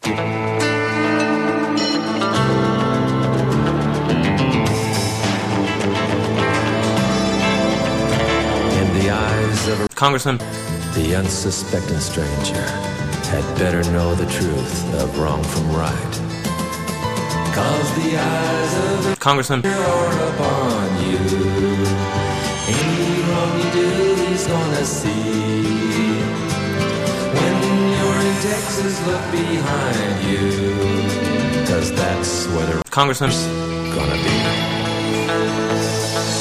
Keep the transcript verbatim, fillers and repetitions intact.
In the eyes of a Congressman, the unsuspecting stranger had better know the truth of wrong from right. Cause the eyes of the Congressman, are upon you. Any wrong you do, he's gonna see. When you're in Texas, look behind you. Cause that's where the Congressman, gonna be.